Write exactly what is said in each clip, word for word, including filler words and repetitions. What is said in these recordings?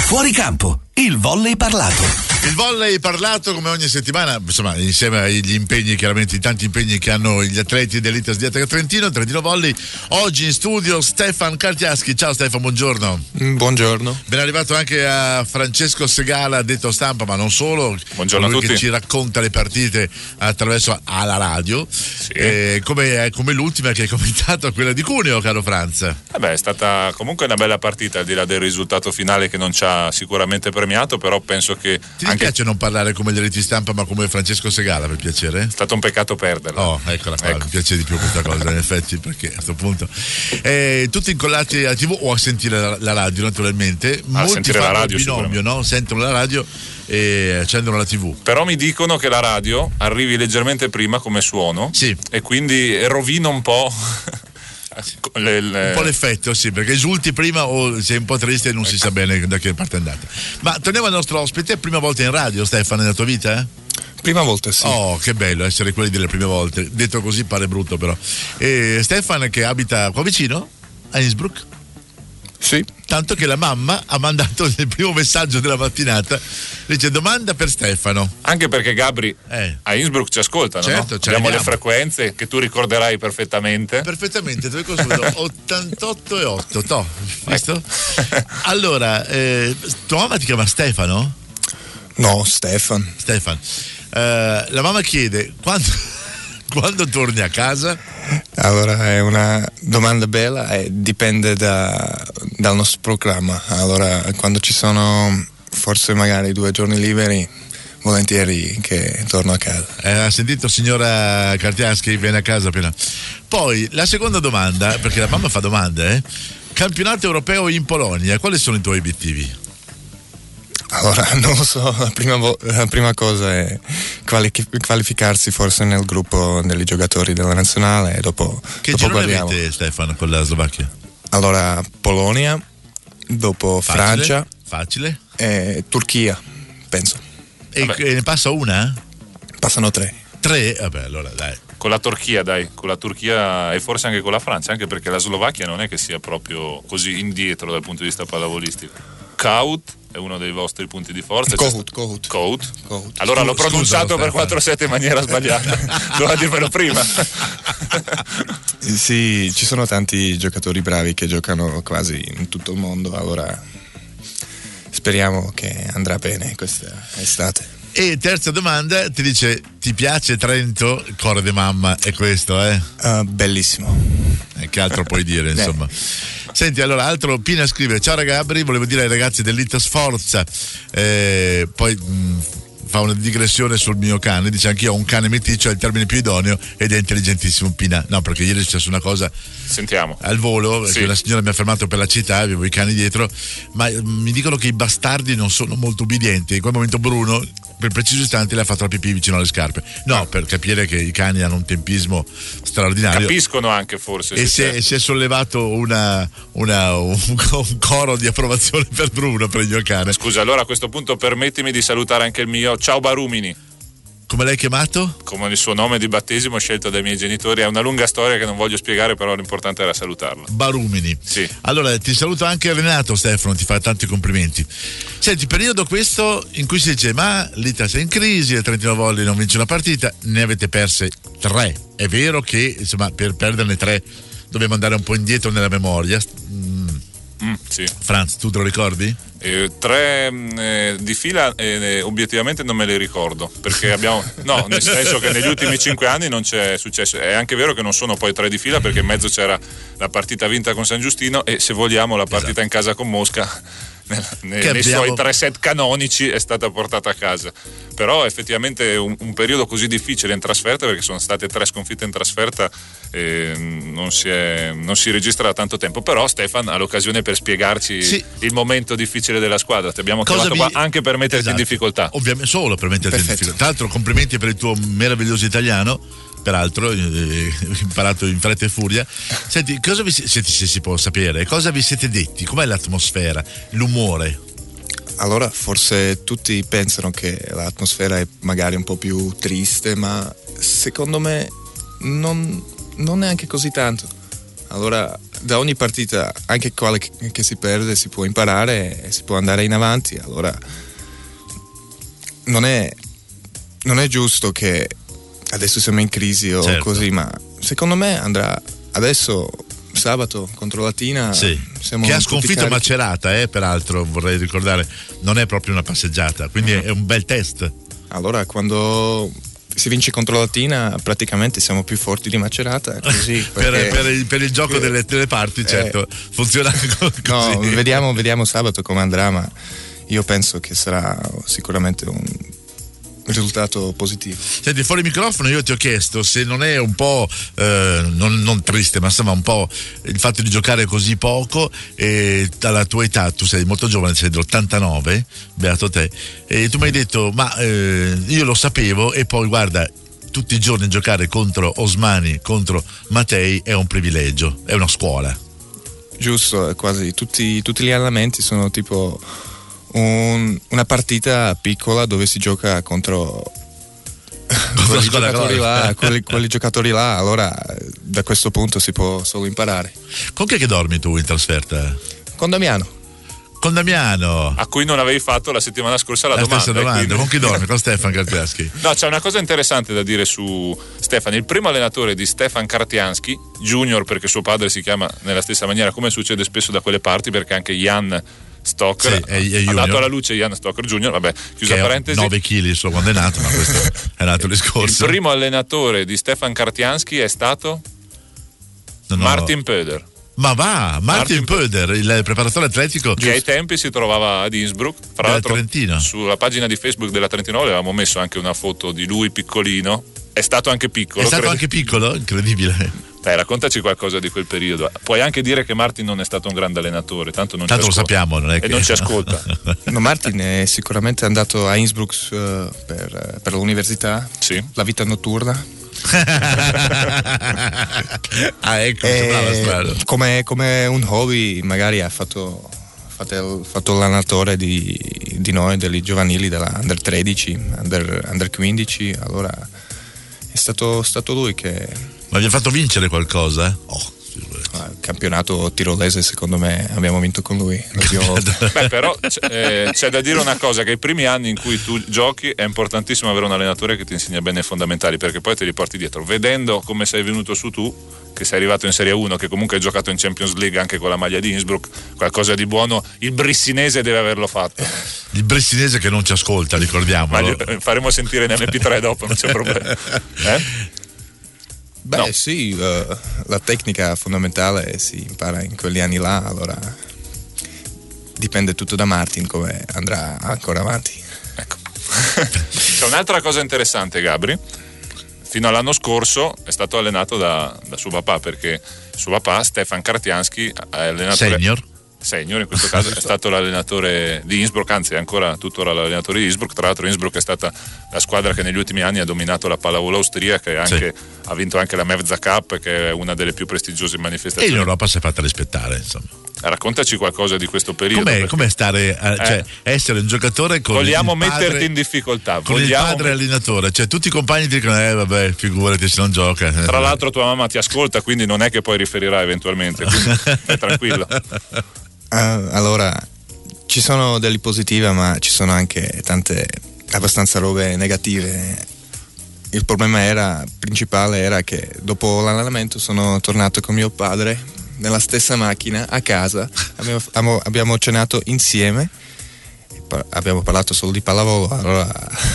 Fuori campo, il volley parlato. Il volley parlato come ogni settimana, insomma, insieme agli impegni, chiaramente i tanti impegni che hanno gli atleti dell'Itas di Atletica Trentino, Trentino Volley. Oggi in studio Stefan Kartiaschi. Ciao Stefan, buongiorno. Buongiorno. Ben arrivato anche a Francesco Segala, detto Stampa, ma non solo. Buongiorno a tutti. Che ci racconta le partite attraverso alla radio. Sì. Eh, come, come l'ultima che hai commentato, quella di Cuneo, caro Franz. Eh beh, è stata comunque una bella partita, al di là del risultato finale che non ci ha sicuramente premiato, però penso che Ti anche... piace non parlare come gli reti stampa ma come Francesco Segala, per piacere? È stato un peccato perderla. Oh, eccola qua, ecco. Mi piace di più questa cosa in effetti, perché a questo punto eh, tutti incollati alla tivù o a sentire la, la radio naturalmente. A Molti sentire fanno la radio, il binomio, no? Sentono la radio e accendono la tivù. Però mi dicono che la radio arrivi leggermente prima come suono, sì, e quindi rovina un po'. Le, le... un po' l'effetto, sì, perché esulti prima o sei un po' triste e non ecco. si sa bene da che parte è andata. Ma torniamo al nostro ospite, prima volta in radio, Stefano, nella tua vita? Eh? Prima volta, sì. Oh, che bello essere quelli delle prime volte. Detto così pare brutto, però. E Stefan, che abita qua vicino, a Innsbruck. Sì. Tanto che la mamma ha mandato il primo messaggio della mattinata, dice domanda per Stefano. Anche perché Gabri eh. a Innsbruck ci ascoltano, certo, no? Abbiamo le frequenze che tu ricorderai perfettamente. Perfettamente, tu hai consultato ottantotto e otto, to, visto? Allora, eh, tua mamma ti chiama Stefano? No, Stefan. Stefan. Eh, la mamma chiede quando... Quando torni a casa? Allora è una domanda bella e dipende da, dal nostro programma. Allora quando ci sono forse magari due giorni liberi, volentieri che torno a casa. Eh, ha sentito signora Kartiaschi, viene a casa appena. Poi la seconda domanda, perché la mamma fa domande, eh? Campionato europeo in Polonia, quali sono i tuoi obiettivi? Allora, non lo so, la prima, vo- la prima cosa è quali- qualificarsi forse nel gruppo degli giocatori della nazionale e dopo, che dopo girone guardiamo. avete, Stefano, con la Slovacchia? Allora, Polonia, dopo facile, Francia facile e Turchia, penso. E, e ne passa una? Passano tre. Tre? Vabbè, allora dai. Con la Turchia, dai, con la Turchia e forse anche con la Francia, anche perché la Slovacchia non è che sia proprio così indietro dal punto di vista pallavolistico. Kaut è uno dei vostri punti di forza. Kohut, Kohut. Kohut. Kohut. Allora l'ho pronunciato Scusalo, per quattro sette in maniera sbagliata. Doveva dirmelo prima. Sì, ci sono tanti giocatori bravi che giocano quasi in tutto il mondo, allora speriamo che andrà bene questa estate. E terza domanda, ti dice ti piace Trento? Il cuore di mamma è questo, eh? Uh, bellissimo. E che altro puoi dire, insomma. Senti, allora, altro, Pina scrive: ciao Gabri, volevo dire ai ragazzi dell'Ita Sforza, eh, poi mh, fa una digressione sul mio cane, dice anch'io ho un cane meticcio, è il termine più idoneo ed è intelligentissimo. Pina, no, perché ieri è successa una cosa. Sentiamo. Al volo, sì. Che una signora mi ha fermato per la città, avevo i cani dietro, ma mh, mi dicono che i bastardi non sono molto ubbidienti. In quel momento Bruno, per preciso istante, le ha fatto la pipì vicino alle scarpe. No, per capire che i cani hanno un tempismo straordinario. Capiscono anche forse. E si è, si è sollevato una, una, un, un coro di approvazione per Bruno, per il mio cane. Scusa, allora a questo punto permettimi di salutare anche il mio ciao Barumini. Come l'hai chiamato? Come il suo nome di battesimo scelto dai miei genitori, è una lunga storia che non voglio spiegare, però l'importante era salutarlo. Barumini. Sì. Allora ti saluto anche Renato, Stefano, ti fa tanti complimenti. Senti, periodo questo in cui si dice ma l'Itas è in crisi, il Trentino Volley non vince una partita, ne avete perse tre. È vero che insomma per perderne tre dobbiamo andare un po' indietro nella memoria. Mm. Mm, sì. Franz, tu te lo ricordi? Eh, tre eh, di fila eh, obiettivamente non me le ricordo, perché abbiamo no, nel senso che negli ultimi cinque anni non c'è successo. È anche vero che non sono poi tre di fila, perché in mezzo c'era la partita vinta con San Giustino e, se vogliamo, la partita esatto. in casa con Mosca nei, nei abbiamo... suoi tre set canonici è stata portata a casa. Però effettivamente un, un periodo così difficile in trasferta, perché sono state tre sconfitte in trasferta, eh, non, si è, non si registra da tanto tempo. Però Stefan ha l'occasione per spiegarci sì. il momento difficile della squadra. Ti abbiamo Cosa chiamato vi... qua anche per metterti esatto. in difficoltà. Ovviamente solo per metterti Perfetto. in difficoltà. Tra l'altro complimenti per il tuo meraviglioso italiano, peraltro eh, imparato in fretta e furia. Senti, cosa vi se, se si può sapere, cosa vi siete detti? Com'è l'atmosfera, l'umore? Allora, forse tutti pensano che l'atmosfera è magari un po' più triste, ma secondo me non, non neanche così tanto. Allora, da ogni partita, anche quale che, che si perde, si può imparare e si può andare in avanti. Allora non è, non è giusto che adesso siamo in crisi o certo. così, ma secondo me andrà adesso sabato contro Latina, sì. siamo che ha tutti sconfitto carichi. Macerata, eh, peraltro vorrei ricordare, non è proprio una passeggiata, quindi Uh-huh. è un bel test. Allora quando si vince contro Latina praticamente siamo più forti di Macerata, così, per, perché, per, il, per il gioco delle, delle parti, eh, certo, funziona così. no, vediamo, vediamo sabato come andrà, ma io penso che sarà sicuramente un risultato positivo. Senti, fuori microfono io ti ho chiesto se non è un po' eh, non, non triste, ma insomma un po' il fatto di giocare così poco, e dalla tua età, tu sei molto giovane, sei dell'ottantanove, beato te, e tu mi hai detto ma eh, io lo sapevo, e poi guarda, tutti i giorni giocare contro Osmani, contro Matei è un privilegio, è una scuola. Giusto, quasi tutti, tutti gli allenamenti sono tipo un, una partita piccola dove si gioca contro quei giocatori là, quelli, quelli giocatori là, allora da questo punto si può solo imparare. Con chi è che dormi tu in trasferta? Con Damiano. Con Damiano, a cui non avevi fatto la settimana scorsa la, la domanda, stessa domanda. quindi... Con chi dormi? Con Stefan Kartianski. No, c'è una cosa interessante da dire su Stefan. Il primo allenatore di Stefan Kartianski Junior, perché suo padre si chiama nella stessa maniera, come succede spesso da quelle parti, perché anche Jan Stoker sì, è, è ha dato alla luce Jan Stoker Junior, vabbè, chiusa che parentesi, nove chili il suo quando è nato, ma questo è un altro discorso. il primo allenatore di Stefan Kartianski è stato no, no. Martin Pöder. Ma va, Martin, Martin Pöder, il preparatore atletico che ai tempi si trovava ad Innsbruck. Fra l'altro Trentino. Sulla pagina di Facebook della Trentino avevamo messo anche una foto di lui piccolino. È stato anche piccolo. È stato credo. anche piccolo? Incredibile. Dai, raccontaci qualcosa di quel periodo. Puoi anche dire che Martin non è stato un grande allenatore, tanto non tanto ci lo sappiamo, non è che... e non ci ascolta. No, Martin è sicuramente andato a Innsbruck uh, per, per l'università, sì. La vita notturna. Ah, ecco, sembrava strano. Come, come un hobby magari ha fatto, fatto, fatto l'allenatore di, di noi, degli giovanili della Under tredici, Under, under quindici, allora è stato, stato lui che... Ma vi ha fatto vincere qualcosa? Oh, il campionato tirolese secondo me abbiamo vinto con lui. Beh, però c'è, eh, c'è da dire una cosa, che i primi anni in cui tu giochi è importantissimo avere un allenatore che ti insegna bene i fondamentali, perché poi te li porti dietro. Vedendo come sei venuto su tu, che sei arrivato in Serie uno, che comunque hai giocato in Champions League anche con la maglia di Innsbruck, qualcosa di buono il brissinese deve averlo fatto. Il brissinese che non ci ascolta, ricordiamolo. Ma faremo sentire in emme pi tre dopo, non c'è problema. Eh? Beh No. sì, uh, la tecnica fondamentale si impara in quegli anni là, allora dipende tutto da Martin come andrà ancora avanti. Ecco. C'è un'altra cosa interessante, Gabri. Fino all'anno scorso è stato allenato da, da suo papà, perché suo papà, Stefan Kartianski, è allenatore senior. Senior in questo caso, è stato l'allenatore di Innsbruck, anzi è ancora tuttora l'allenatore di Innsbruck. Tra l'altro Innsbruck è stata la squadra che negli ultimi anni ha dominato la pallavolo austriaca e anche, sì. ha vinto anche la Mevza Cup, che è una delle più prestigiose manifestazioni. E in Europa si è fatta rispettare, insomma. Raccontaci qualcosa di questo periodo. Com'è, perché... com'è stare, a, cioè eh. essere un giocatore con vogliamo il padre, metterti in difficoltà, con vogliamo... il padre allenatore, cioè tutti i compagni ti dicono eh vabbè figurati se non gioca. Tra l'altro tua mamma ti ascolta, quindi non è che poi riferirà eventualmente, quindi è tranquillo. Uh, allora ci sono delle positive, ma ci sono anche tante abbastanza robe negative. Il problema era principale era che dopo l'allenamento sono tornato con mio padre nella stessa macchina a casa, abbiamo, abbiamo cenato insieme, abbiamo parlato solo di pallavolo, allora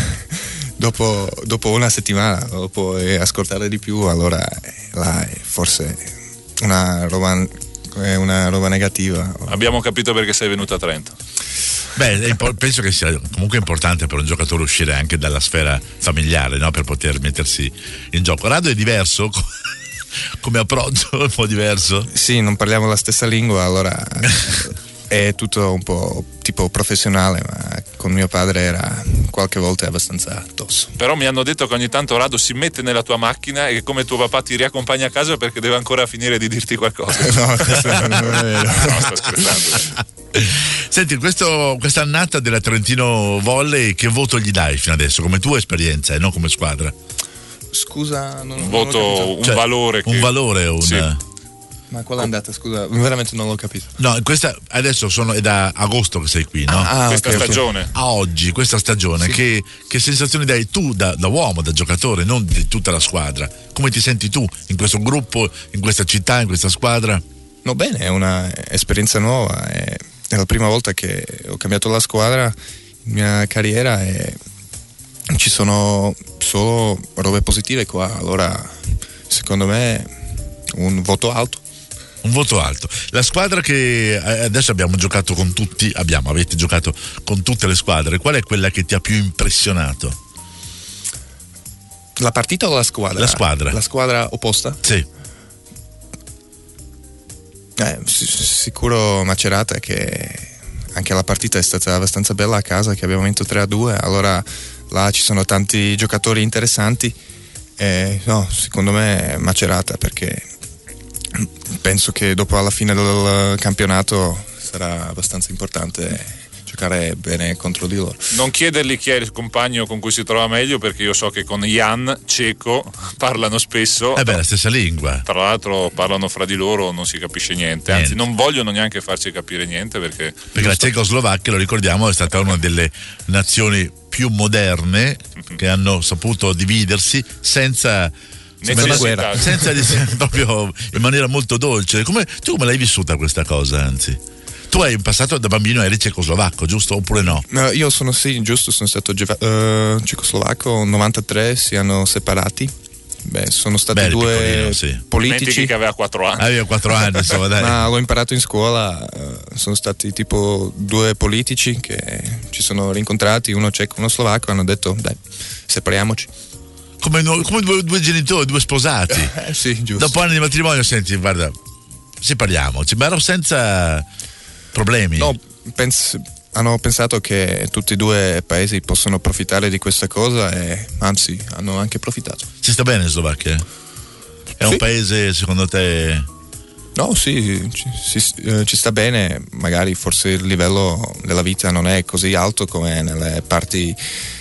dopo, dopo una settimana lo puoi ascoltare di più, allora là è forse una roba è una roba negativa. Abbiamo capito perché sei venuto a Trento. Beh, penso che sia comunque importante per un giocatore uscire anche dalla sfera familiare, no? Per poter mettersi in gioco. Rado è diverso come approccio, un po' diverso. Sì, non parliamo la stessa lingua, allora è tutto un po' tipo professionale, ma con mio padre era qualche volta abbastanza tosto. Però mi hanno detto che ogni tanto Rado si mette nella tua macchina e che come tuo papà ti riaccompagna a casa perché deve ancora finire di dirti qualcosa. No, questo non è vero. No, sto scherzando. Senti, questo, quest'annata della Trentino Volley, che voto gli dai fino adesso come tua esperienza e non come squadra? Scusa, non, un voto, non un cioè, valore. Un che... valore, un... Sì. Ma qual è andata? Scusa, veramente non l'ho capito. No, questa adesso sono, è da agosto che sei qui, no? Ah, questa okay, stagione. Okay. A oggi, questa stagione, Sì. che, che sensazioni dai tu da, da uomo, da giocatore, non di tutta la squadra? Come ti senti tu in questo gruppo, in questa città, in questa squadra? No, bene, è un'esperienza nuova, è, è la prima volta che ho cambiato la squadra in mia carriera e ci sono solo robe positive qua, allora secondo me un voto alto. Un voto alto. La squadra che adesso abbiamo giocato con tutti, abbiamo, avete giocato con tutte le squadre, qual è quella che ti ha più impressionato? La partita o la squadra? La squadra. La squadra opposta? Sì. Eh, sicuro Macerata, che anche la partita è stata abbastanza bella a casa, che abbiamo vinto tre a due, allora là ci sono tanti giocatori interessanti e no, secondo me Macerata, perché penso che dopo alla fine del campionato sarà abbastanza importante giocare bene contro di loro. Non chiedergli chi è il compagno con cui si trova meglio, perché io so che con Jan Ceco parlano spesso. Eh beh, la stessa lingua. Tra l'altro parlano fra di loro, non si capisce niente, anzi Niente. non vogliono neanche farci capire niente, perché Perché la Cecoslovacchia, lo ricordiamo, è stata una delle nazioni più moderne che hanno saputo dividersi senza necessità. senza di proprio in maniera molto dolce. Come, tu come l'hai vissuta questa cosa, anzi? Tu hai in passato da bambino eri cecoslovacco, giusto? Oppure no? Uh, io sono sì, giusto, sono stato uh, cecoslovacco, nel novantatré si hanno separati. Beh, sono stati Beh, due piccolino, sì. politici. Dimentichi che aveva quattro anni. Avevo quattro anni, insomma, dai. Ma l'ho imparato in scuola, uh, sono stati tipo due politici che ci sono rincontrati, uno ceco e uno slovacco, hanno detto dai, separiamoci. Come, come due, due genitori, due sposati. Eh, sì, giusto. Dopo anni di matrimonio, senti, guarda, separiamoci, ma ero senza problemi. No, pens- hanno pensato che tutti e due i paesi possono approfittare di questa cosa e anzi hanno anche approfittato. Si sta bene in Slovacchia? È Sì. un paese, secondo te? No, sì, ci, ci, eh, ci sta bene, magari forse il livello della vita non è così alto come nelle parti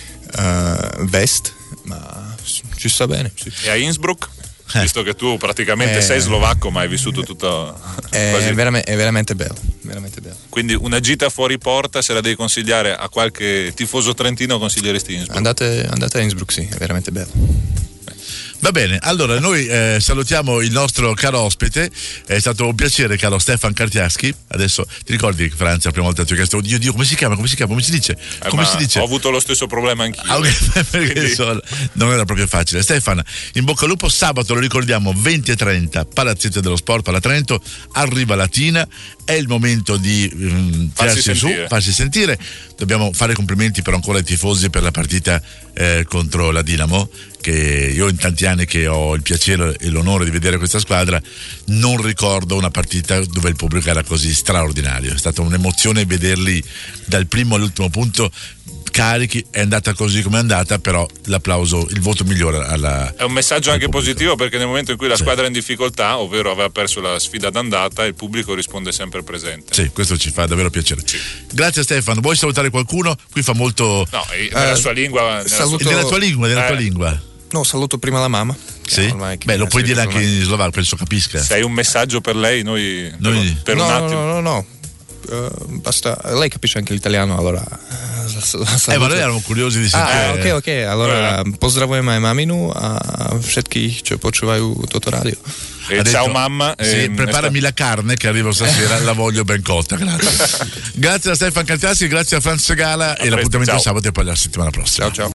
uh, vest, ma ci sta bene. Sì. E a Innsbruck? Visto che tu praticamente Eh. sei slovacco, ma hai vissuto tutta È, quasi. veramente, è veramente bello, veramente bello. Quindi una gita fuori porta, se la devi consigliare a qualche tifoso trentino, consiglieresti Innsbruck? Andate, andate a Innsbruck, sì, è veramente bello. Va bene, allora noi eh, salutiamo il nostro caro ospite, è stato un piacere, caro Stefan Kartiaschi. Adesso ti ricordi, Franza, la prima volta ti ho chiesto, Dio Dio, come si chiama, come si chiama, come si dice? Eh, Come ma si dice? ho avuto lo stesso problema anch'io. Ah, ok, perché Quindi- so, non era proprio facile. Stefan, in bocca al lupo, sabato lo ricordiamo venti e trenta, Palazzetto dello Sport, Pala Trento, arriva Latina, è il momento di ehm, Farsi tirarsi su, sentire. farsi sentire. Dobbiamo fare complimenti però ancora ai tifosi per la partita eh, contro la Dinamo, che io in tanti anni che ho il piacere e l'onore di vedere questa squadra non ricordo una partita dove il pubblico era così straordinario. È stata un'emozione vederli dal primo all'ultimo punto carichi. È andata così come è andata, però l'applauso, il voto migliore alla È un messaggio al anche pubblico. positivo, perché nel momento in cui la Sì. squadra è in difficoltà, ovvero aveva perso la sfida d'andata, il pubblico risponde sempre presente. Sì, questo ci fa davvero piacere. Grazie Stefano, vuoi salutare qualcuno? Qui fa molto No, e nella Eh, sua lingua. Nella saluto- sua- nella tua lingua, nella tua Eh. lingua. No, saluto prima la mamma. Sì? Ormai che- Beh, lo puoi sì, dire anche ormai- in slovacco, penso capisca. Se hai un messaggio per lei, noi, Noi- per no, un no, attimo. no, no, no. Uh, basta, lei capisce anche l'italiano, allora. uh, la- la Eh, saluto. ma noi eravamo curiosi di sentire. Ah, ok, ok, allora pozdravujem aj maminu a všetkých, čo počúvajú toto rádio. E Ha detto, ciao mamma. Sì, ehm, preparami la carne che arriva stasera, la voglio ben cotta. Grazie. Grazie a Stefano Kartiaschi, grazie a Franz Segala e presto, l'appuntamento ciao. è sabato e poi la settimana prossima. Ciao, ciao.